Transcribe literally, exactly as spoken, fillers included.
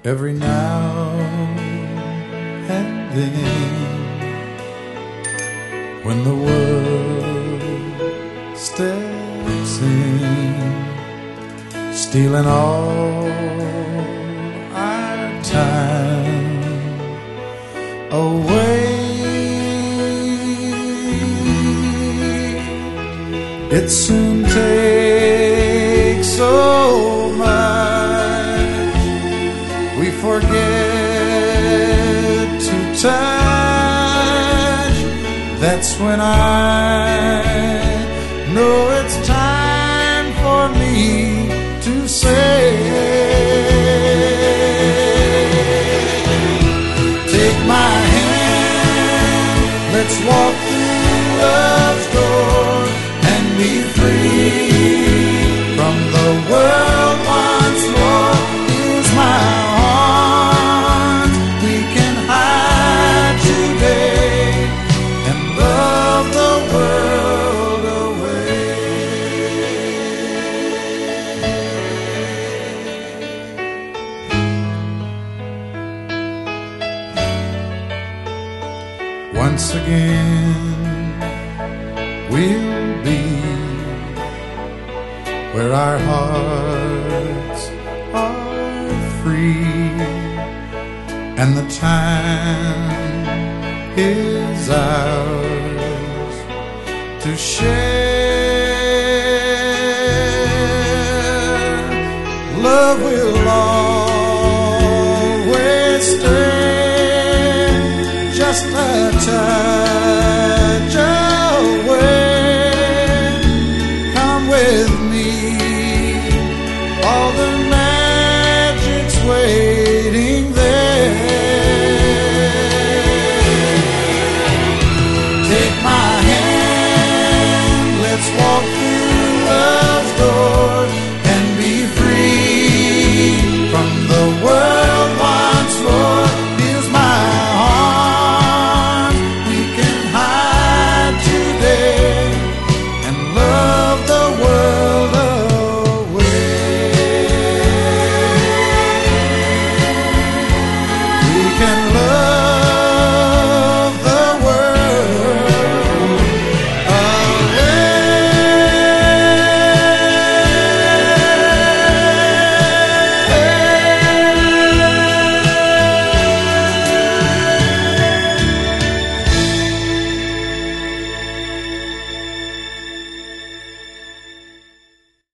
every now and then, when the world steps in, stealing all our time away. It soon takes so much, we forget to touch. That's when I know it's time for me to say, take my hand, let's walk through love's door and be free from the world once more. Here's my arms, we can hide today and love the world away. Once again we'll be where our hearts are free, and the time is ours to share. Love will always stay just a touch